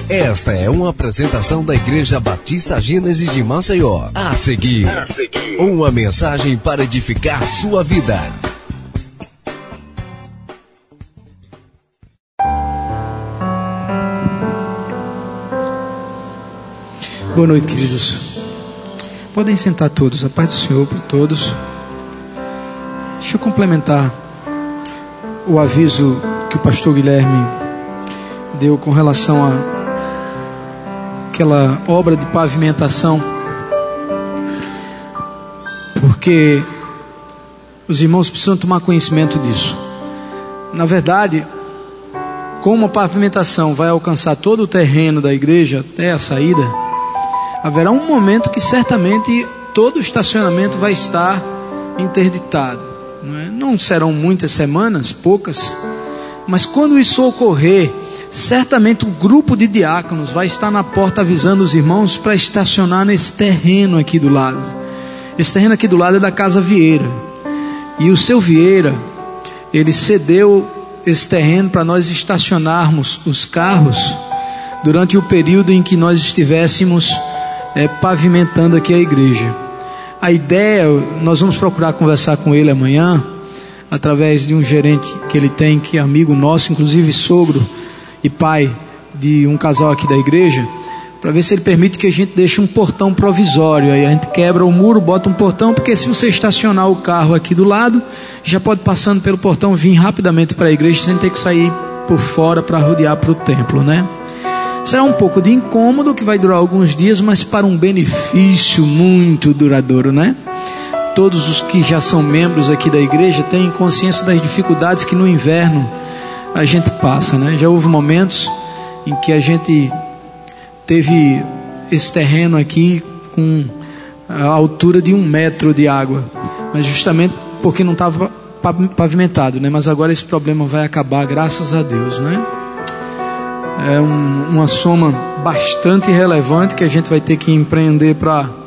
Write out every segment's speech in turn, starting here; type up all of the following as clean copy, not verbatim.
Esta é uma apresentação da Igreja Batista Gênesis de Maceió. A seguir, uma mensagem para edificar sua vida. Boa noite, queridos. Podem sentar todos. A paz do Senhor para todos. Deixa eu complementar o aviso que o pastor Guilherme deu com relação àquela obra de pavimentação, porque os irmãos precisam tomar conhecimento disso. Na verdade, como a pavimentação vai alcançar todo o terreno da igreja até a saída, haverá um momento que certamente todo o estacionamento vai estar interditado. Não serão muitas semanas, poucas, mas quando isso ocorrer, certamente o grupo de diáconos vai estar na porta avisando os irmãos para estacionar nesse terreno aqui do lado. Esse terreno aqui do lado é da Casa Vieira, e o seu Vieira, ele cedeu esse terreno para nós estacionarmos os carros durante o período em que nós estivéssemos pavimentando aqui a igreja. A ideia, nós vamos procurar conversar com ele amanhã, através de um gerente que ele tem, que é amigo nosso, inclusive sogro e pai de um casal aqui da igreja, para ver se ele permite que a gente deixe um portão provisório. Aí a gente quebra o muro, bota um portão, porque se você estacionar o carro aqui do lado, já pode passando pelo portão vir rapidamente para a igreja, sem ter que sair por fora para rodear para o templo, né? Será um pouco de incômodo, que vai durar alguns dias, mas para um benefício muito duradouro, né? Todos os que já são membros aqui da igreja têm consciência das dificuldades que no inverno a gente passa, né? Já houve momentos em que a gente teve esse terreno aqui com a altura de 1 metro de água, mas justamente porque não estava pavimentado, né? Mas agora esse problema vai acabar, graças a Deus, né? É uma soma bastante relevante que a gente vai ter que empreender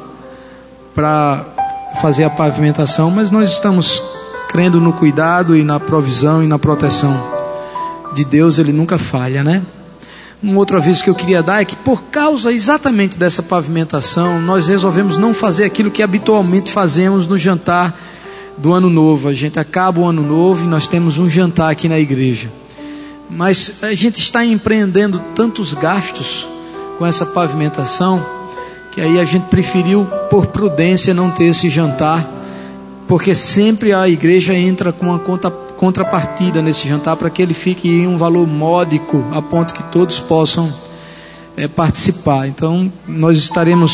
para fazer a pavimentação, mas nós estamos crendo no cuidado e na provisão e na proteção de Deus. Ele nunca falha, né? Um outro aviso que eu queria dar é que, por causa exatamente dessa pavimentação, nós resolvemos não fazer aquilo que habitualmente fazemos no jantar do Ano Novo. A gente acaba o Ano Novo e nós temos um jantar aqui na igreja, mas a gente está empreendendo tantos gastos com essa pavimentação, que aí a gente preferiu, por prudência, não ter esse jantar, porque sempre a igreja entra com uma contrapartida nesse jantar, para que ele fique em um valor módico, a ponto que todos possam participar. Então nós estaremos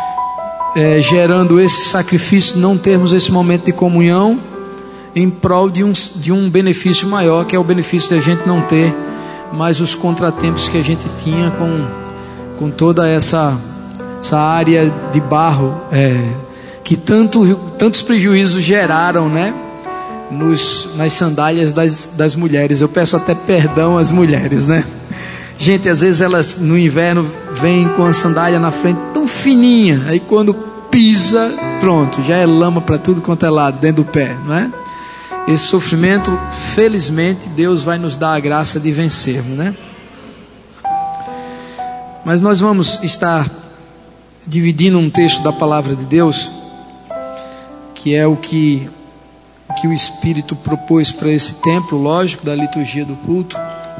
gerando esse sacrifício, não termos esse momento de comunhão, em prol de um benefício maior, que é o benefício de a gente não ter mais os contratempos que a gente tinha com toda essa área de barro, que tantos prejuízos geraram, né, nas sandálias das mulheres. Eu peço até perdão às mulheres, né? Gente, às vezes elas no inverno vêm com a sandália na frente tão fininha, aí quando pisa, pronto, já é lama para tudo quanto é lado, dentro do pé, não é? Esse sofrimento, felizmente, Deus vai nos dar a graça de vencermos, né? Mas nós vamos estar dividindo um texto da palavra de Deus, que é o que o Espírito propôs para esse tempo, lógico, da liturgia do culto.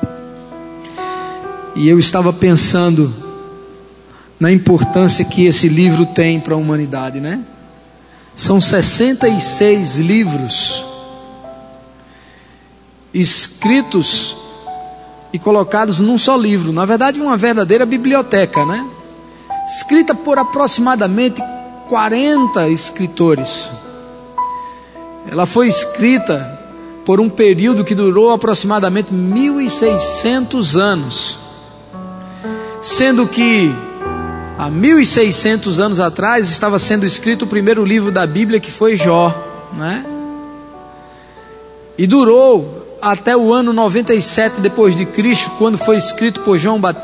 E eu estava pensando na importância que esse livro tem para a humanidade, né? São 66 livros escritos e colocados num só livro. Na verdade, uma verdadeira biblioteca, né? Escrita por aproximadamente 40 escritores. Ela foi escrita por um período que durou aproximadamente 1.600 anos, sendo que há 1.600 anos atrás estava sendo escrito o primeiro livro da Bíblia, que foi Jó, né? E durou até o ano 97 depois de Cristo, quando foi escrito por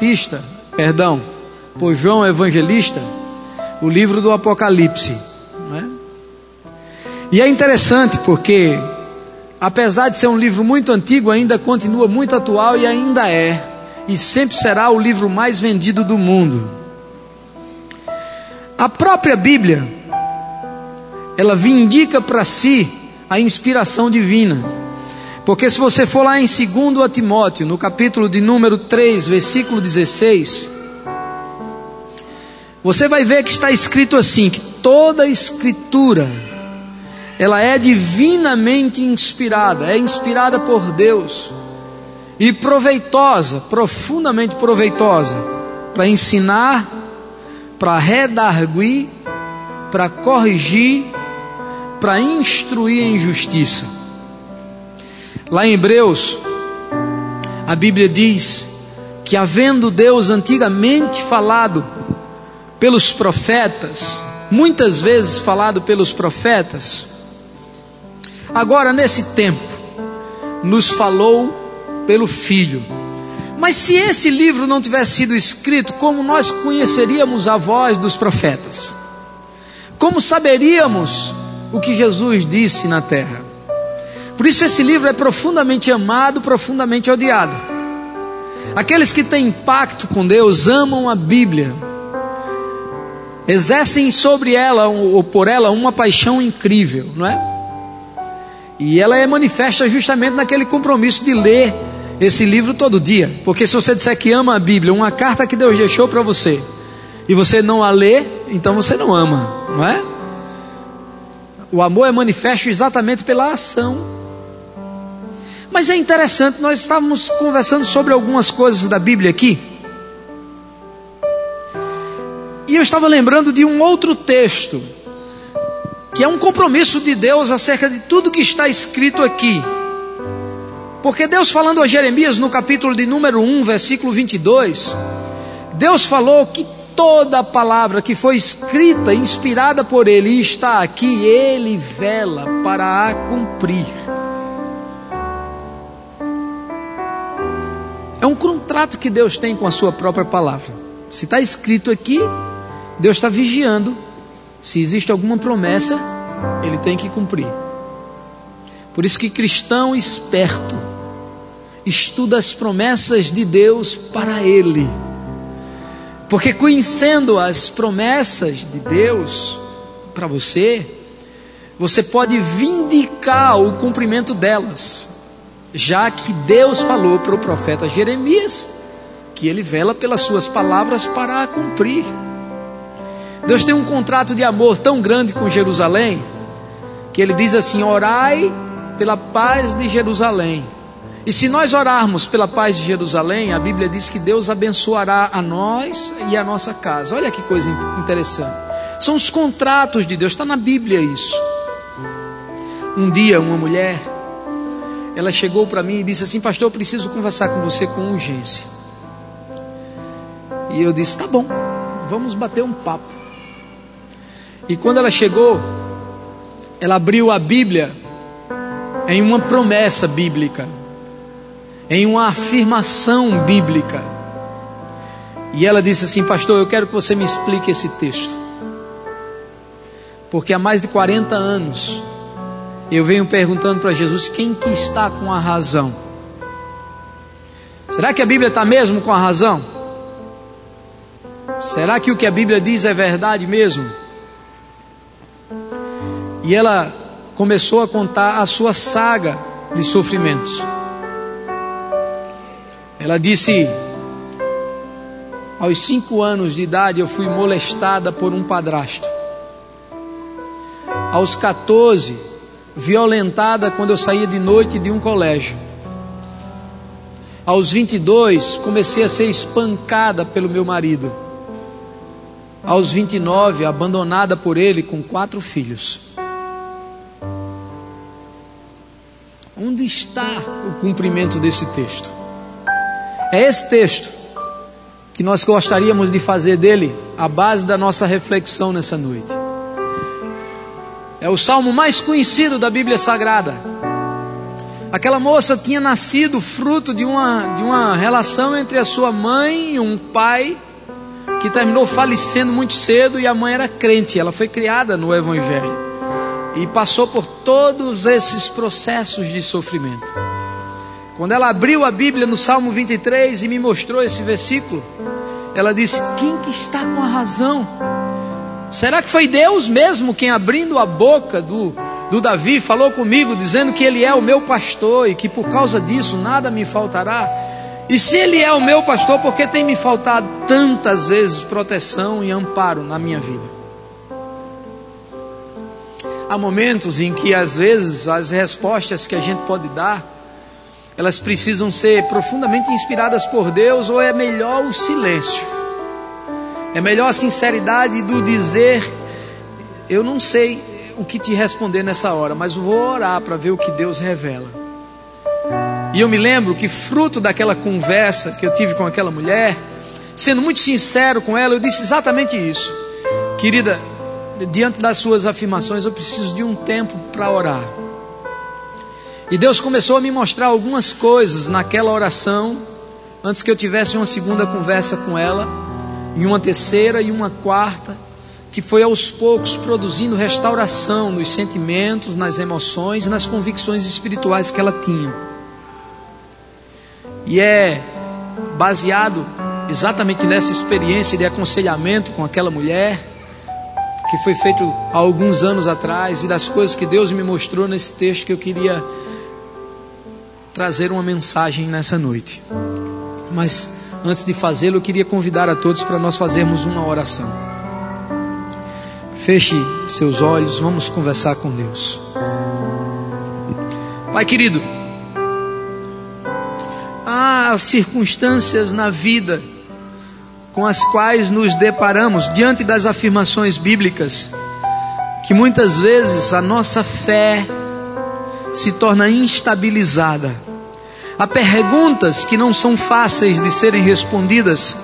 por João Evangelista, o livro do Apocalipse, né? E é interessante porque, apesar de ser um livro muito antigo, ainda continua muito atual e ainda é e sempre será o livro mais vendido do mundo. A própria Bíblia, ela vindica para si a inspiração divina. Porque se você for lá em 2 Timóteo, no capítulo de número 3, versículo 16, você vai ver que está escrito assim, que toda a escritura, ela é divinamente inspirada, é inspirada por Deus, e proveitosa, profundamente proveitosa, para ensinar, para redarguir, para corrigir, para instruir em justiça. Lá em Hebreus, a Bíblia diz que, havendo Deus antigamente falado pelos profetas, muitas vezes falado pelos profetas, agora nesse tempo nos falou pelo Filho. Mas se esse livro não tivesse sido escrito, como nós conheceríamos a voz dos profetas? Como saberíamos o que Jesus disse na terra? Por isso esse livro é profundamente amado, profundamente odiado. Aqueles que têm pacto com Deus amam a Bíblia, exercem sobre ela ou por ela uma paixão incrível, não é? E ela é manifesta justamente naquele compromisso de ler esse livro todo dia. Porque se você disser que ama a Bíblia, uma carta que Deus deixou para você, e você não a lê, então você não ama, não é? O amor é manifesto exatamente pela ação. Mas é interessante, nós estávamos conversando sobre algumas coisas da Bíblia aqui, e eu estava lembrando de um outro texto, que é um compromisso de Deus acerca de tudo que está escrito aqui. Porque Deus, falando a Jeremias no capítulo de número 1, versículo 22, Deus falou que toda a palavra que foi escrita, inspirada por Ele e está aqui, Ele vela para a cumprir. É um contrato que Deus tem com a sua própria palavra. Se está escrito aqui, Deus está vigiando. Se existe alguma promessa, Ele tem que cumprir. Por isso que cristão esperto estuda as promessas de Deus para ele. Porque conhecendo as promessas de Deus para você, você pode vindicar o cumprimento delas, já que Deus falou para o profeta Jeremias que ele vela pelas suas palavras para a cumprir. Deus tem um contrato de amor tão grande com Jerusalém, que Ele diz assim: orai pela paz de Jerusalém. E se nós orarmos pela paz de Jerusalém, a Bíblia diz que Deus abençoará a nós e a nossa casa. Olha que coisa interessante. São os contratos de Deus, está na Bíblia isso. Um dia uma mulher, ela chegou para mim e disse assim: pastor, eu preciso conversar com você com urgência. E eu disse: tá bom, vamos bater um papo. E quando ela chegou, ela abriu a Bíblia em uma promessa bíblica, em uma afirmação bíblica. E ela disse assim: pastor, eu quero que você me explique esse texto, porque há mais de 40 anos eu venho perguntando para Jesus quem que está com a razão. Será que a Bíblia está mesmo com a razão? Será que o que a Bíblia diz é verdade mesmo? E ela começou a contar a sua saga de sofrimentos. Ela disse: aos 5 anos de idade eu fui molestada por um padrasto. Aos 14, violentada quando eu saía de noite de um colégio. Aos 22, comecei a ser espancada pelo meu marido. Aos 29, abandonada por ele com 4 filhos. Onde está o cumprimento desse texto? É esse texto que nós gostaríamos de fazer dele a base da nossa reflexão nessa noite. É o salmo mais conhecido da Bíblia Sagrada. Aquela moça tinha nascido fruto de uma relação entre a sua mãe e um pai que terminou falecendo muito cedo, e a mãe era crente. Ela foi criada no Evangelho e passou por todos esses processos de sofrimento. Quando ela abriu a Bíblia no Salmo 23 e me mostrou esse versículo, ela disse: quem que está com a razão? Será que foi Deus mesmo quem, abrindo a boca do Davi, falou comigo, dizendo que Ele é o meu pastor e que por causa disso nada me faltará? E se Ele é o meu pastor, por que tem me faltado tantas vezes proteção e amparo na minha vida? Há momentos em que às vezes as respostas que a gente pode dar, elas precisam ser profundamente inspiradas por Deus, ou é melhor o silêncio? É melhor a sinceridade do dizer: eu não sei o que te responder nessa hora, mas vou orar para ver o que Deus revela. E eu me lembro que, fruto daquela conversa que eu tive com aquela mulher, sendo muito sincero com ela, eu disse exatamente isso: querida, diante das suas afirmações, eu preciso de um tempo para orar. E Deus começou a me mostrar algumas coisas naquela oração, antes que eu tivesse uma segunda conversa com ela, e uma terceira e uma quarta, que foi aos poucos produzindo restauração nos sentimentos, nas emoções, nas convicções espirituais que ela tinha. E é baseado exatamente nessa experiência de aconselhamento com aquela mulher, que foi feito há alguns anos atrás, e das coisas que Deus me mostrou nesse texto, que eu queria trazer uma mensagem nessa noite. Mas antes de fazê-lo, eu queria convidar a todos para nós fazermos uma oração. Feche seus olhos, vamos conversar com Deus. Pai querido, há circunstâncias na vida com as quais nos deparamos diante das afirmações bíblicas, que muitas vezes a nossa fé se torna instabilizada. Há perguntas que não são fáceis de serem respondidas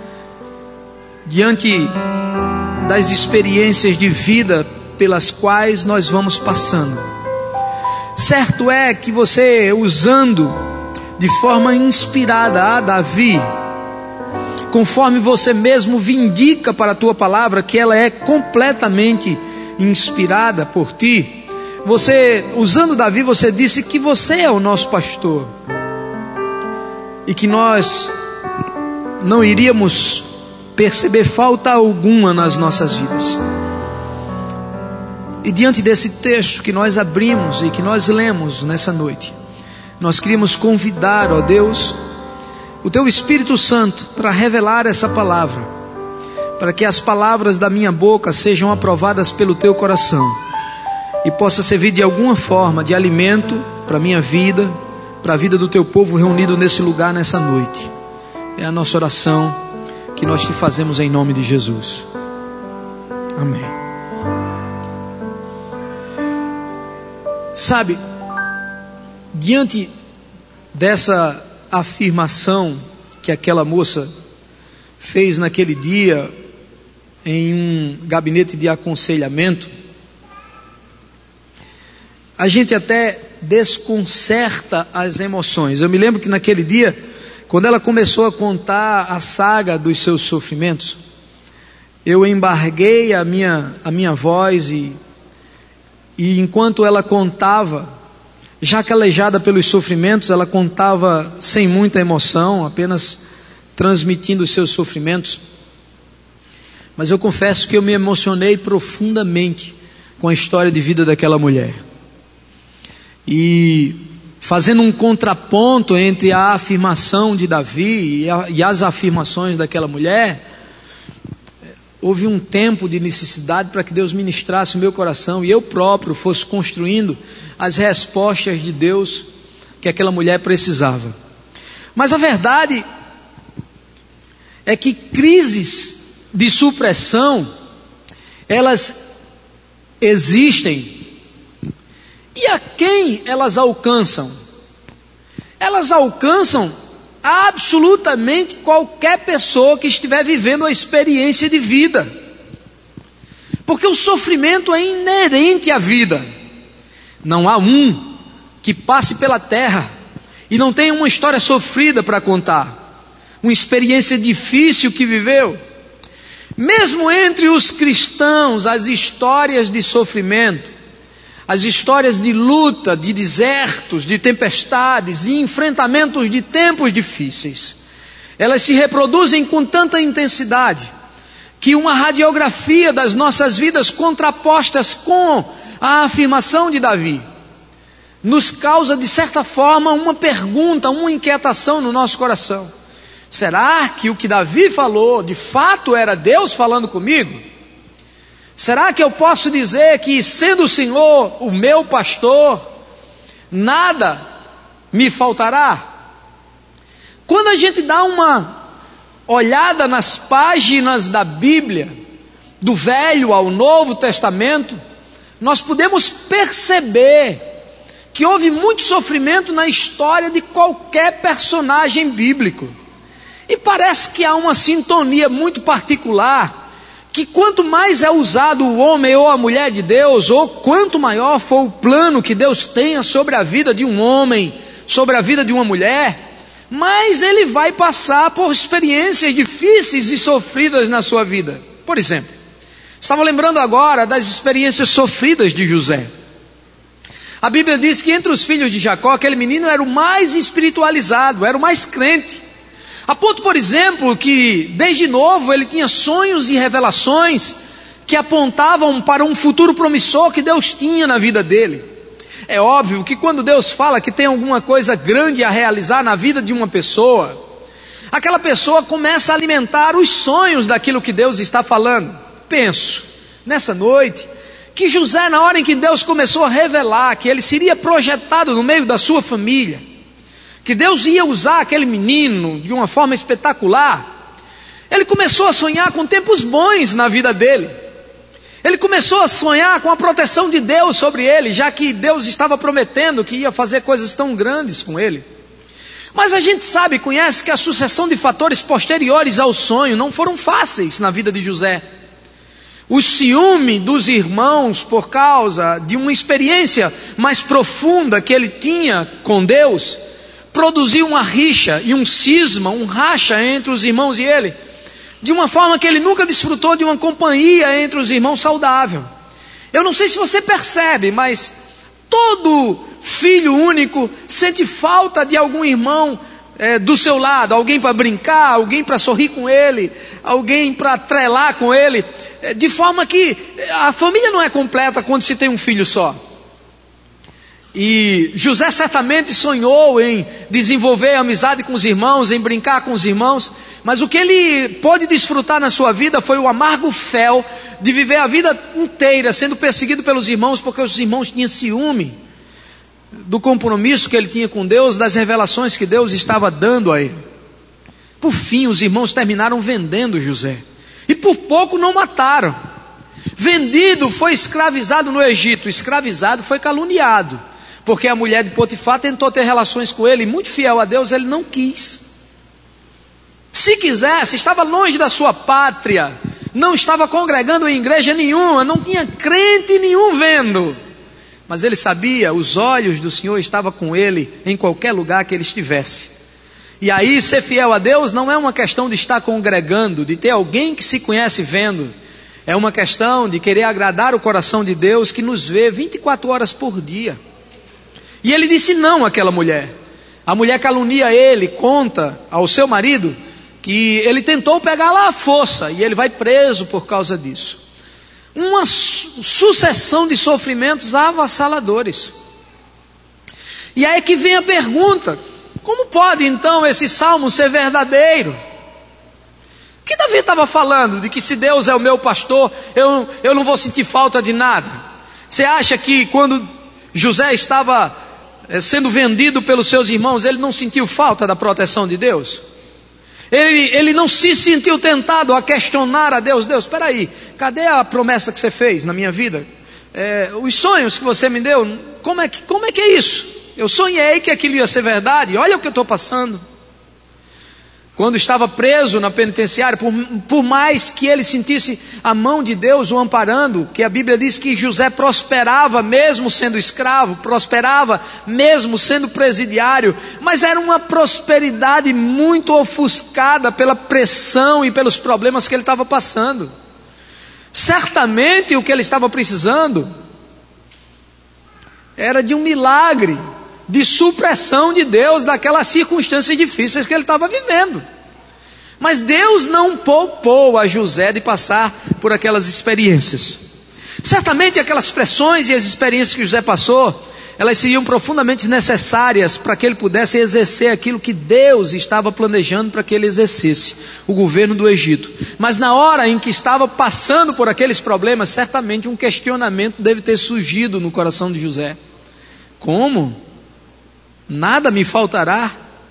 diante das experiências de vida pelas quais nós vamos passando. Certo é que você, usando de forma inspirada a Davi, conforme você mesmo vindica para a tua palavra que ela é completamente inspirada por ti, você, usando Davi, você disse que você é o nosso pastor e que nós não iríamos perceber falta alguma nas nossas vidas. E diante desse texto que nós abrimos e que nós lemos nessa noite, nós queríamos convidar, ó Deus, o Teu Espírito Santo para revelar essa palavra, para que as palavras da minha boca sejam aprovadas pelo Teu coração e possa servir de alguma forma de alimento para a minha vida, para a vida do Teu povo reunido nesse lugar nessa noite. É a nossa oração que nós te fazemos em nome de Jesus. Amém. Sabe, diante dessa afirmação que aquela moça fez naquele dia em um gabinete de aconselhamento, a gente até desconcerta as emoções. Eu me lembro que naquele dia, quando ela começou a contar a saga dos seus sofrimentos, eu embarguei a minha voz e enquanto ela contava, já calejada pelos sofrimentos, ela contava sem muita emoção, apenas transmitindo os seus sofrimentos. Mas eu confesso que eu me emocionei profundamente com a história de vida daquela mulher. E fazendo um contraponto entre a afirmação de Davi e as afirmações daquela mulher, houve um tempo de necessidade para que Deus ministrasse o meu coração e eu próprio fosse construindo as respostas de Deus que aquela mulher precisava. Mas a verdade é que crises de supressão, elas existem. E a quem elas alcançam? Elas alcançam absolutamente qualquer pessoa que estiver vivendo a experiência de vida. Porque o sofrimento é inerente à vida. Não há um que passe pela terra e não tenha uma história sofrida para contar, uma experiência difícil que viveu. Mesmo entre os cristãos, as histórias de sofrimento, As histórias de luta, de desertos, de tempestades e enfrentamentos de tempos difíceis, elas se reproduzem com tanta intensidade que uma radiografia das nossas vidas contrapostas com a afirmação de Davi nos causa, de certa forma, uma pergunta, uma inquietação no nosso coração. Será que o que Davi falou, de fato era Deus falando comigo? Será que eu posso dizer que, sendo o Senhor o meu pastor, nada me faltará? Quando a gente dá uma olhada nas páginas da Bíblia, do Velho ao Novo Testamento, nós podemos perceber que houve muito sofrimento na história de qualquer personagem bíblico. E parece que há uma sintonia muito particular, que quanto mais é usado o homem ou a mulher de Deus, ou quanto maior for o plano que Deus tenha sobre a vida de um homem, sobre a vida de uma mulher, mais ele vai passar por experiências difíceis e sofridas na sua vida. Por exemplo, estava lembrando agora das experiências sofridas de José. A Bíblia diz que entre os filhos de Jacó, aquele menino era o mais espiritualizado, era o mais crente. A ponto, por exemplo, que desde novo ele tinha sonhos e revelações que apontavam para um futuro promissor que Deus tinha na vida dele. É óbvio que quando Deus fala que tem alguma coisa grande a realizar na vida de uma pessoa, aquela pessoa começa a alimentar os sonhos daquilo que Deus está falando. Penso, nessa noite, que José, na hora em que Deus começou a revelar que ele seria projetado no meio da sua família, que Deus ia usar aquele menino de uma forma espetacular, ele começou a sonhar com tempos bons na vida dele. Ele começou a sonhar com a proteção de Deus sobre ele, já que Deus estava prometendo que ia fazer coisas tão grandes com ele. Mas a gente sabe, conhece que a sucessão de fatores posteriores ao sonho não foram fáceis na vida de José. O ciúme dos irmãos por causa de uma experiência mais profunda que ele tinha com Deus, produziu uma rixa e um cisma, um racha entre os irmãos e ele, de uma forma que ele nunca desfrutou de uma companhia entre os irmãos saudável. Eu não sei se você percebe, mas todo filho único sente falta de algum irmão do seu lado, alguém para brincar, alguém para sorrir com ele, alguém para trelar com ele, de forma que a família não é completa quando se tem um filho só. E José certamente sonhou em desenvolver amizade com os irmãos, em brincar com os irmãos, mas o que ele pôde desfrutar na sua vida foi o amargo fel de viver a vida inteira sendo perseguido pelos irmãos, porque os irmãos tinham ciúme do compromisso que ele tinha com Deus, das revelações que Deus estava dando a ele. Por fim, os irmãos terminaram vendendo José, e por pouco não mataram. Vendido, foi escravizado no Egito. Escravizado, foi caluniado, porque a mulher de Potifar tentou ter relações com ele, e muito fiel a Deus, ele não quis. Se quisesse, estava longe da sua pátria, não estava congregando em igreja nenhuma, não tinha crente nenhum vendo, mas ele sabia, os olhos do Senhor estavam com ele em qualquer lugar que ele estivesse. E aí, ser fiel a Deus não é uma questão de estar congregando, de ter alguém que se conhece vendo, é uma questão de querer agradar o coração de Deus, que nos vê 24 horas por dia. E ele disse não àquela mulher. A mulher calunia ele, conta ao seu marido que ele tentou pegá-la à força, e ele vai preso por causa disso. Uma sucessão de sofrimentos avassaladores. E aí que vem a pergunta: como pode então esse salmo ser verdadeiro? O que Davi estava falando? De que se Deus é o meu pastor, eu não vou sentir falta de nada. Você acha que quando José estava sendo vendido pelos seus irmãos, ele não sentiu falta da proteção de Deus? Ele não se sentiu tentado a questionar a Deus? Deus, espera aí, cadê a promessa que você fez na minha vida? Os sonhos que você me deu, como é que é isso? Eu sonhei que aquilo ia ser verdade, olha o que eu estou passando. Quando estava preso na penitenciária, por mais que ele sentisse a mão de Deus o amparando, que a Bíblia diz que José prosperava mesmo sendo escravo, prosperava mesmo sendo presidiário, mas era uma prosperidade muito ofuscada pela pressão e pelos problemas que ele estava passando. Certamente o que ele estava precisando era de um milagre, de supressão de Deus daquelas circunstâncias difíceis que ele estava vivendo. Mas Deus não poupou a José de passar por aquelas experiências. Certamente aquelas pressões e as experiências que José passou, elas seriam profundamente necessárias para que ele pudesse exercer aquilo que Deus estava planejando para que ele exercesse, o governo do Egito. Mas na hora em que estava passando por aqueles problemas, certamente um questionamento deve ter surgido no coração de José. Como? Nada me faltará?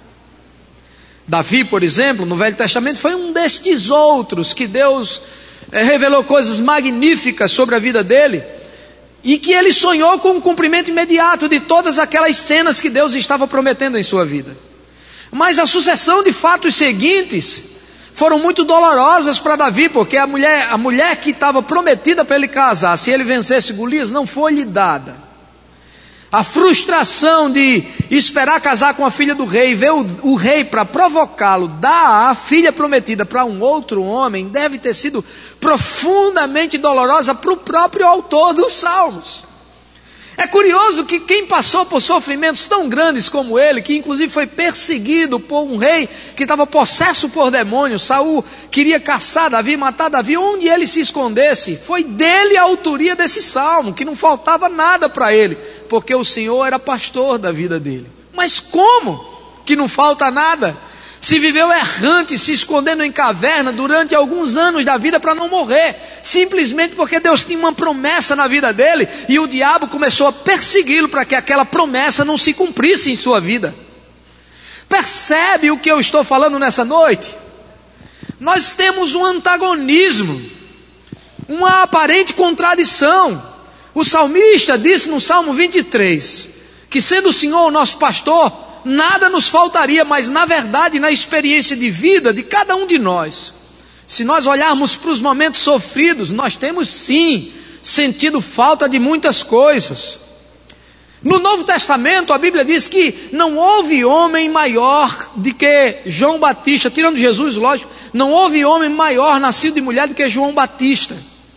Davi, por exemplo, no Velho Testamento, foi um destes outros que Deus revelou coisas magníficas sobre a vida dele, e que ele sonhou com o cumprimento imediato de todas aquelas cenas que Deus estava prometendo em sua vida. Mas a sucessão de fatos seguintes foram muito dolorosas para Davi, porque a mulher que estava prometida para ele casar, se ele vencesse Golias, não foi lhe dada. A frustração de esperar casar com a filha do rei, ver o rei para provocá-lo, dar a filha prometida para um outro homem, deve ter sido profundamente dolorosa para o próprio autor dos Salmos. É curioso que quem passou por sofrimentos tão grandes como ele, que inclusive foi perseguido por um rei que estava possesso por demônios, Saul queria caçar Davi, matar Davi, onde ele se escondesse, foi dele a autoria desse salmo, que não faltava nada para ele, porque o Senhor era pastor da vida dele. Mas como que não falta nada? Se viveu errante, se escondendo em caverna durante alguns anos da vida para não morrer, simplesmente porque Deus tinha uma promessa na vida dele, e o diabo começou a persegui-lo para que aquela promessa não se cumprisse em sua vida. Percebe o que eu estou falando nessa noite? Nós temos um antagonismo, uma aparente contradição. O salmista disse no Salmo 23, que sendo o Senhor o nosso pastor, nada nos faltaria, mas na verdade, na experiência de vida de cada um de nós, se nós olharmos para os momentos sofridos, nós temos sim sentido falta de muitas coisas. No Novo Testamento, a Bíblia diz que não houve homem maior do que João Batista, tirando Jesus, lógico, não houve homem maior nascido de mulher do que João Batista.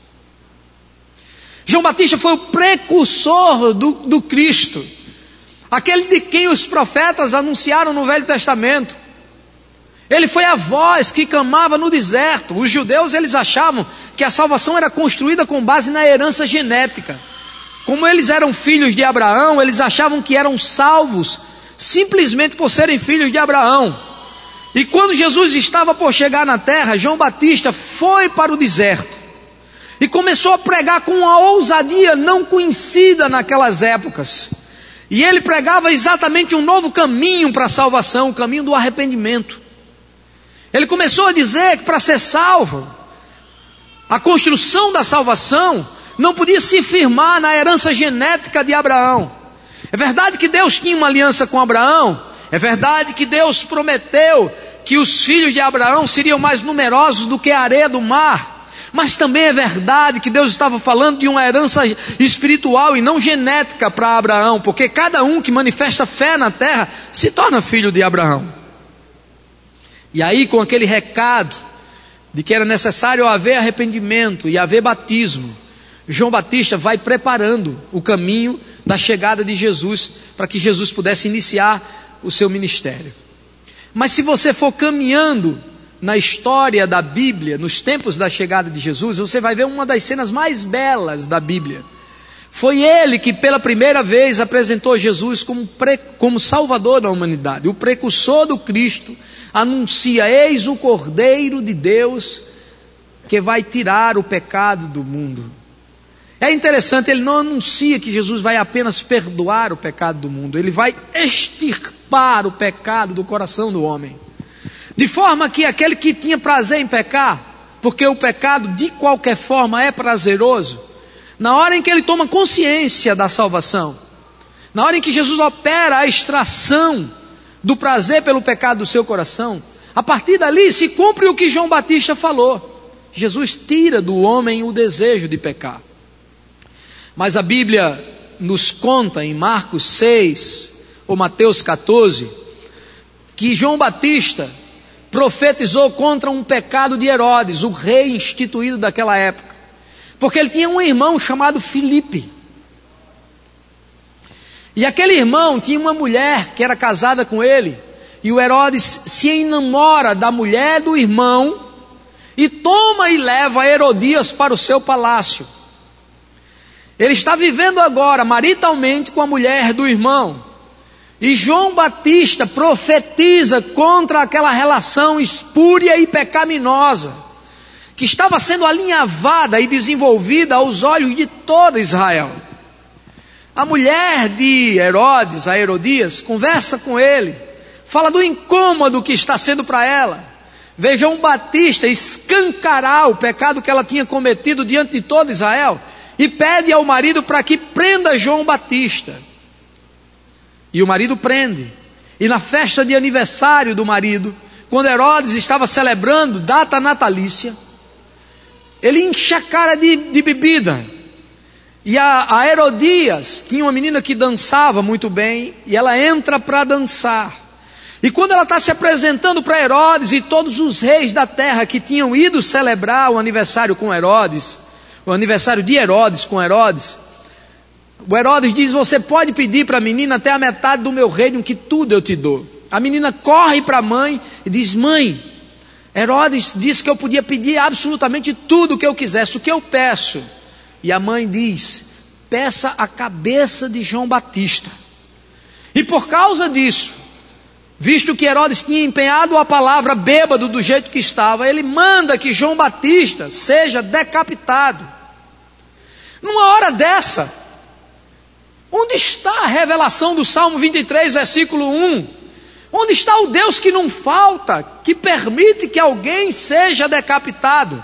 João Batista foi o precursor do Cristo, aquele de quem os profetas anunciaram no Velho Testamento. Ele foi a voz que clamava no deserto. Os judeus, eles achavam que a salvação era construída com base na herança genética. Como eles eram filhos de Abraão, eles achavam que eram salvos simplesmente por serem filhos de Abraão. E quando Jesus estava por chegar na terra, João Batista foi para o deserto e começou a pregar com uma ousadia não conhecida naquelas épocas. E ele pregava exatamente um novo caminho para a salvação, o caminho do arrependimento. Ele começou a dizer que para ser salvo, a construção da salvação não podia se firmar na herança genética de Abraão. É verdade que Deus tinha uma aliança com Abraão, é verdade que Deus prometeu que os filhos de Abraão seriam mais numerosos do que a areia do mar, mas também é verdade que Deus estava falando de uma herança espiritual e não genética para Abraão, porque cada um que manifesta fé na terra se torna filho de Abraão. E aí, com aquele recado de que era necessário haver arrependimento e haver batismo, João Batista vai preparando o caminho da chegada de Jesus, para que Jesus pudesse iniciar o seu ministério. Mas se você for caminhando na história da Bíblia, nos tempos da chegada de Jesus, você vai ver uma das cenas mais belas da Bíblia. Foi ele que pela primeira vez apresentou Jesus como Salvador da humanidade. O precursor do Cristo anuncia: eis o Cordeiro de Deus que vai tirar o pecado do mundo. É interessante, ele não anuncia que Jesus vai apenas perdoar o pecado do mundo, ele vai extirpar o pecado do coração do homem. De forma que aquele que tinha prazer em pecar, porque o pecado de qualquer forma é prazeroso, na hora em que ele toma consciência da salvação, na hora em que Jesus opera a extração do prazer pelo pecado do seu coração, a partir dali se cumpre o que João Batista falou: Jesus tira do homem o desejo de pecar. Mas a Bíblia nos conta em Marcos 6 ou Mateus 14 que João Batista profetizou contra um pecado de Herodes, o rei instituído daquela época, porque ele tinha um irmão chamado Filipe. E aquele irmão tinha uma mulher que era casada com ele, e o Herodes se enamora da mulher do irmão, e toma e leva Herodias para o seu palácio. Ele está vivendo agora maritalmente com a mulher do irmão, e João Batista profetiza contra aquela relação espúria e pecaminosa, que estava sendo alinhavada e desenvolvida aos olhos de toda Israel. A mulher de Herodes, a Herodias, conversa com ele, fala do incômodo que está sendo para ela. Vê João Batista escancarar o pecado que ela tinha cometido diante de todo Israel, e pede ao marido para que prenda João Batista. E o marido prende. E na festa de aniversário do marido, quando Herodes estava celebrando data natalícia, ele enche a cara de bebida. E a Herodias tinha uma menina que dançava muito bem, e ela entra para dançar. E quando ela está se apresentando para Herodes e todos os reis da terra que tinham ido celebrar o aniversário com Herodes, o aniversário de Herodes com Herodes, o Herodes diz: você pode pedir para a menina até a metade do meu reino, que tudo eu te dou. A menina corre para a mãe e diz: mãe, Herodes disse que eu podia pedir absolutamente tudo o que eu quisesse, o que eu peço? E a mãe diz: peça a cabeça de João Batista. E por causa disso, visto que Herodes tinha empenhado a palavra bêbado do jeito que estava, ele manda que João Batista seja decapitado. Numa hora dessa, onde está a revelação do Salmo 23, versículo 1? Onde está o Deus que não falta, que permite que alguém seja decapitado?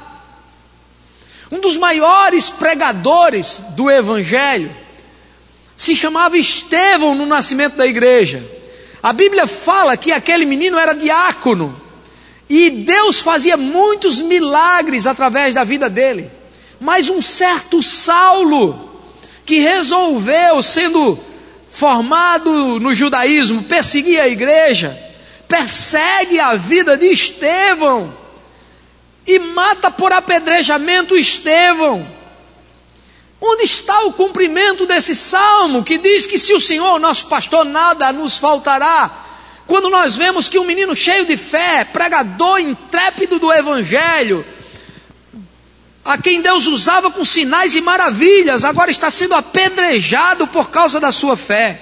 Um dos maiores pregadores do Evangelho se chamava Estevão no nascimento da igreja. A Bíblia fala que aquele menino era diácono, e Deus fazia muitos milagres através da vida dele. Mas um certo Saulo, que resolveu, sendo formado no judaísmo, perseguir a igreja, persegue a vida de Estevão e mata por apedrejamento Estevão. Onde está o cumprimento desse salmo que diz que se o Senhor, nosso pastor, nada nos faltará? Quando nós vemos que um menino cheio de fé, pregador intrépido do Evangelho, a quem Deus usava com sinais e maravilhas, agora está sendo apedrejado por causa da sua fé.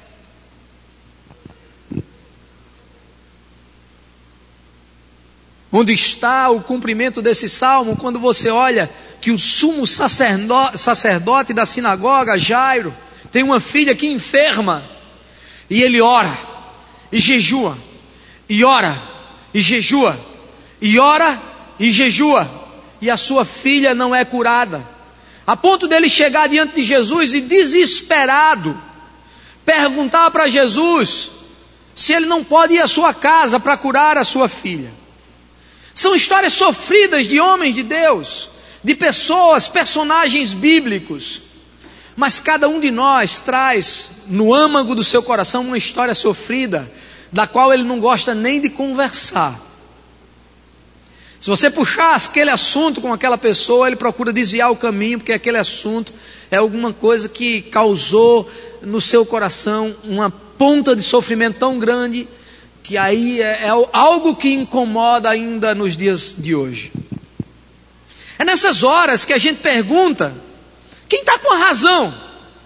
Onde está o cumprimento desse salmo, quando você olha que o sumo sacerdote da sinagoga, Jairo, tem uma filha que enferma, e ele ora, e jejua, e ora, e jejua, e ora, e jejua, e a sua filha não é curada, a ponto dele chegar diante de Jesus e desesperado, perguntar para Jesus se ele não pode ir à sua casa para curar a sua filha. São histórias sofridas de homens de Deus, de pessoas, personagens bíblicos, mas cada um de nós traz no âmago do seu coração uma história sofrida, da qual ele não gosta nem de conversar. Se você puxar aquele assunto com aquela pessoa, ele procura desviar o caminho, porque aquele assunto é alguma coisa que causou no seu coração uma ponta de sofrimento tão grande, que aí é algo que incomoda ainda nos dias de hoje. É nessas horas que a gente pergunta: quem está com a razão?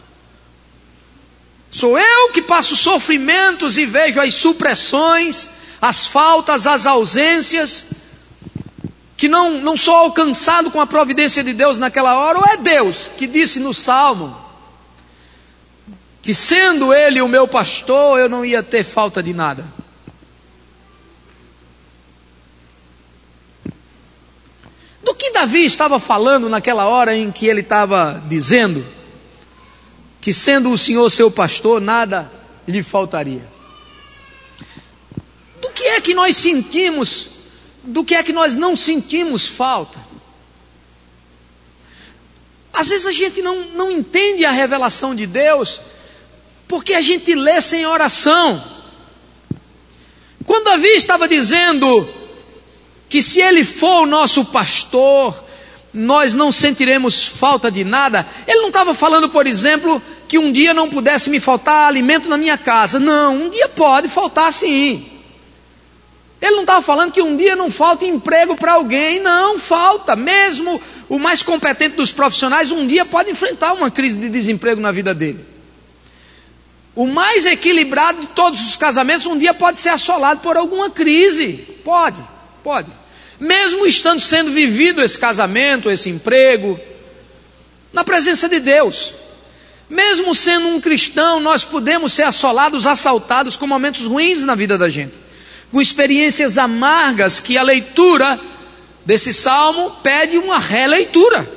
Sou eu que passo sofrimentos e vejo as supressões, as faltas, as ausências, que não sou alcançado com a providência de Deus naquela hora? Ou é Deus que disse no Salmo que, sendo Ele o meu pastor, eu não ia ter falta de nada? Do que Davi estava falando naquela hora em que ele estava dizendo que, sendo o Senhor seu pastor, nada lhe faltaria? Do que é que nós sentimos, do que é que nós não sentimos falta? Às vezes a gente não entende a revelação de Deus, porque a gente lê sem oração. Quando Davi estava dizendo que se Ele for o nosso pastor, nós não sentiremos falta de nada, ele não estava falando, por exemplo, que um dia não pudesse me faltar alimento na minha casa. Não, um dia pode faltar sim. Ele não estava falando que um dia não falta emprego para alguém. Não, falta. Mesmo o mais competente dos profissionais, um dia pode enfrentar uma crise de desemprego na vida dele. O mais equilibrado de todos os casamentos, um dia pode ser assolado por alguma crise. Pode. Mesmo estando sendo vivido esse casamento, esse emprego, na presença de Deus. Mesmo sendo um cristão, nós podemos ser assolados, assaltados com momentos ruins na vida da gente, com experiências amargas que a leitura desse salmo pede uma releitura.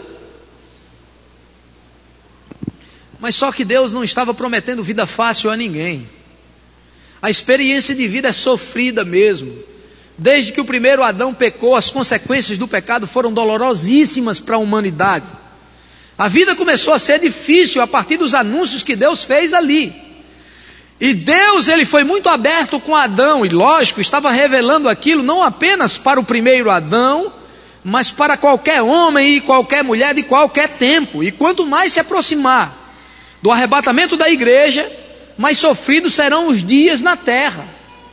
Mas só que Deus não estava prometendo vida fácil a ninguém. A experiência de vida é sofrida mesmo. Desde que o primeiro Adão pecou, as consequências do pecado foram dolorosíssimas para a humanidade. A vida começou a ser difícil a partir dos anúncios que Deus fez ali. E Deus, ele foi muito aberto com Adão, e lógico, estava revelando aquilo não apenas para o primeiro Adão, mas para qualquer homem e qualquer mulher de qualquer tempo. E quanto mais se aproximar do arrebatamento da igreja, mais sofridos serão os dias na terra.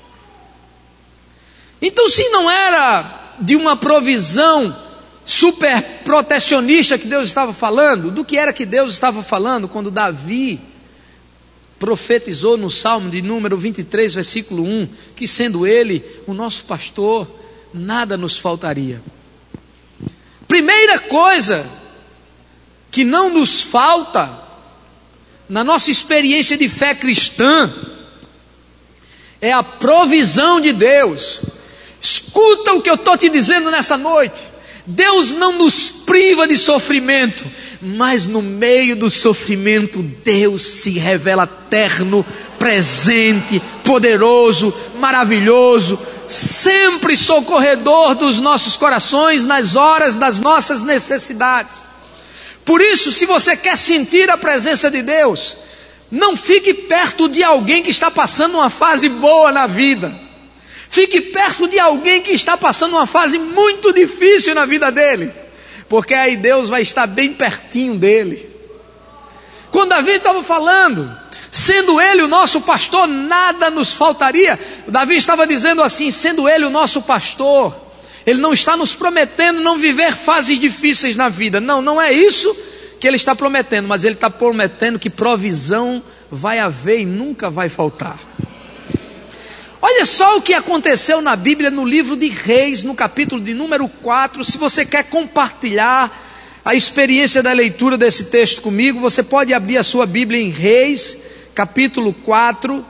Então, se não era de uma provisão super protecionista que Deus estava falando, do que era que Deus estava falando quando Davi profetizou no Salmo de número 23, versículo 1, que sendo Ele o nosso pastor, nada nos faltaria. Primeira coisa que não nos falta na nossa experiência de fé cristã é a provisão de Deus. Escuta o que eu estou te dizendo nessa noite. Deus não nos priva de sofrimento, mas no meio do sofrimento Deus se revela terno, presente, poderoso, maravilhoso, sempre socorredor dos nossos corações nas horas das nossas necessidades. Por isso, se você quer sentir a presença de Deus, não fique perto de alguém que está passando uma fase boa na vida. Fique perto de alguém que está passando uma fase muito difícil na vida dele, porque aí Deus vai estar bem pertinho dele. Quando Davi estava falando, sendo Ele o nosso pastor, nada nos faltaria. Davi estava dizendo assim, sendo Ele o nosso pastor, Ele não está nos prometendo não viver fases difíceis na vida. Não é isso que Ele está prometendo, mas Ele está prometendo que provisão vai haver e nunca vai faltar. Olha só o que aconteceu na Bíblia, no livro de Reis, no capítulo de número 4. Se você quer compartilhar a experiência da leitura desse texto comigo, você pode abrir a sua Bíblia em Reis, capítulo 4,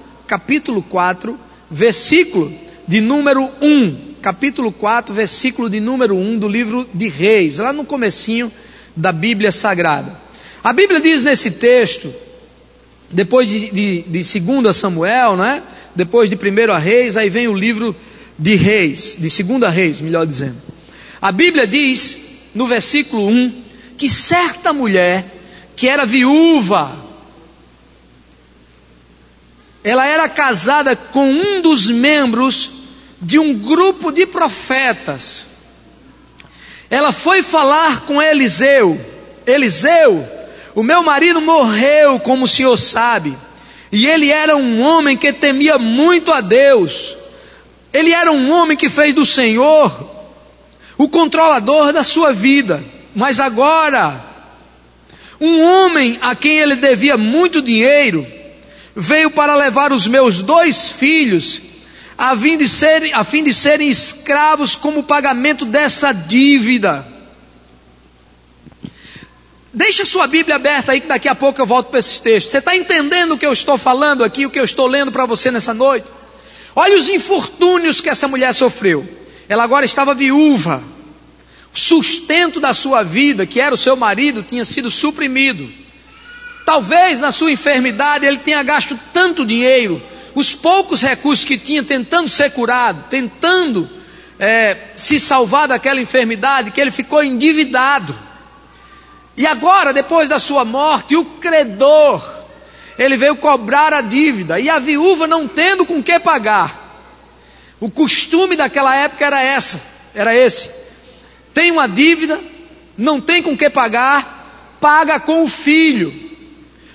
versículo de número 1. Capítulo 4, versículo de número 1 do livro de Reis, lá no comecinho da Bíblia Sagrada. A Bíblia diz nesse texto, depois de 2 Samuel, né? Depois de 1 Reis, aí vem o livro de Reis, de 2 Reis, melhor dizendo. A Bíblia diz, no versículo 1, que certa mulher, que era viúva, ela era casada com um dos membros de um grupo de profetas. Ela foi falar com Eliseu: Eliseu, o meu marido morreu, como o senhor sabe. E ele era um homem que temia muito a Deus. Ele era um homem que fez do Senhor o controlador da sua vida. Mas agora, um homem a quem ele devia muito dinheiro, veio para levar os meus 2 filhos, a fim de serem escravos como pagamento dessa dívida. Deixa sua Bíblia aberta aí, que daqui a pouco eu volto para esses textos. Você está entendendo o que eu estou falando aqui, o que eu estou lendo para você nessa noite? Olha os infortúnios que essa mulher sofreu. Ela agora estava viúva. O sustento da sua vida, que era o seu marido, tinha sido suprimido. Talvez na sua enfermidade ele tenha gasto tanto dinheiro, os poucos recursos que tinha tentando ser curado, tentando se salvar daquela enfermidade, que ele ficou endividado. E agora, depois da sua morte, o credor, ele veio cobrar a dívida, e a viúva não tendo com que pagar. O costume daquela época era esse: tem uma dívida, não tem com que pagar, paga com o filho.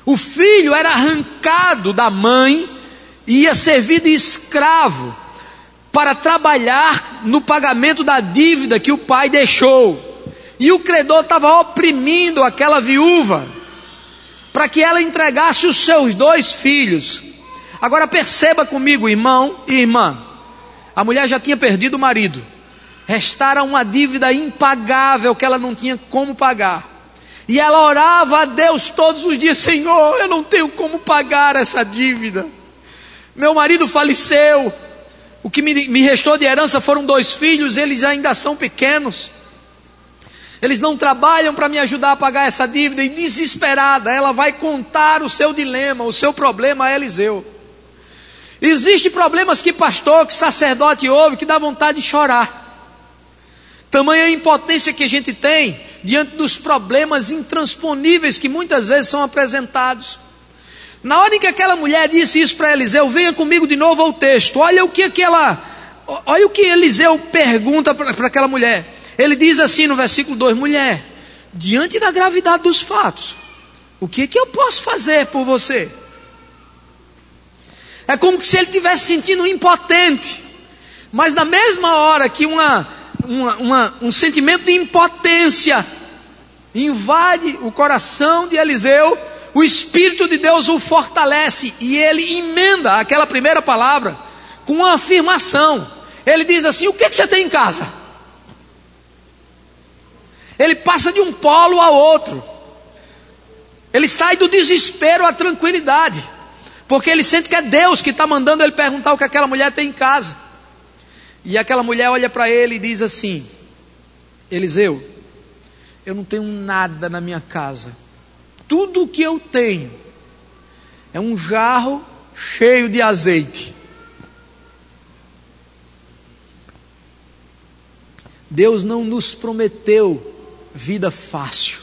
O filho era arrancado da mãe e ia servir de escravo para trabalhar no pagamento da dívida que o pai deixou. E o credor estava oprimindo aquela viúva para que ela entregasse os seus 2 filhos. Agora perceba comigo, irmão e irmã, a mulher já tinha perdido o marido, restara uma dívida impagável que ela não tinha como pagar, e ela orava a Deus todos os dias: Senhor, eu não tenho como pagar essa dívida, meu marido faleceu, o que me restou de herança foram 2 filhos, eles ainda são pequenos, eles não trabalham para me ajudar a pagar essa dívida. E desesperada, ela vai contar o seu dilema, o seu problema a Eliseu. Existem problemas que pastor, que sacerdote ouve, que dá vontade de chorar. Tamanha a impotência que a gente tem diante dos problemas intransponíveis que muitas vezes são apresentados. Na hora em que aquela mulher disse isso para Eliseu, venha comigo de novo ao texto. Olha o que Eliseu pergunta para aquela mulher. Ele diz assim no versículo 2: mulher, diante da gravidade dos fatos, o que eu posso fazer por você? É como se ele estivesse sentindo impotente. Mas na mesma hora que um sentimento de impotência invade o coração de Eliseu, o Espírito de Deus o fortalece e ele emenda aquela primeira palavra com uma afirmação. Ele diz assim: o que você tem em casa? Ele passa de um polo ao outro. Ele sai do desespero à tranquilidade, porque ele sente que é Deus que está mandando ele perguntar o que aquela mulher tem em casa. E aquela mulher olha para ele e diz assim: Eliseu, eu não tenho nada na minha casa. Tudo o que eu tenho é um jarro cheio de azeite. Deus não nos prometeu vida fácil,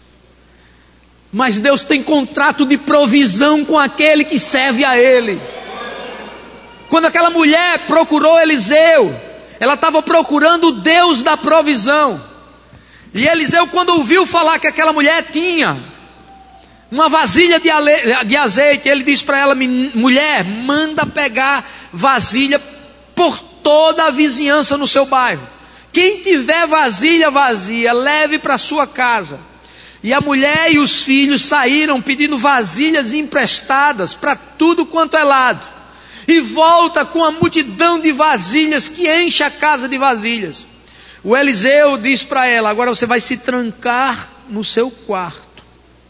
mas Deus tem contrato de provisão com aquele que serve a Ele. Quando aquela mulher procurou Eliseu, ela estava procurando o Deus da provisão. E Eliseu, quando ouviu falar que aquela mulher tinha uma vasilha de azeite, ele disse para ela: mulher, manda pegar vasilha por toda a vizinhança no seu bairro. Quem tiver vasilha vazia, leve para sua casa. E a mulher e os filhos saíram pedindo vasilhas emprestadas para tudo quanto é lado. E volta com a multidão de vasilhas que enche a casa de vasilhas. O Eliseu diz para ela: agora você vai se trancar no seu quarto.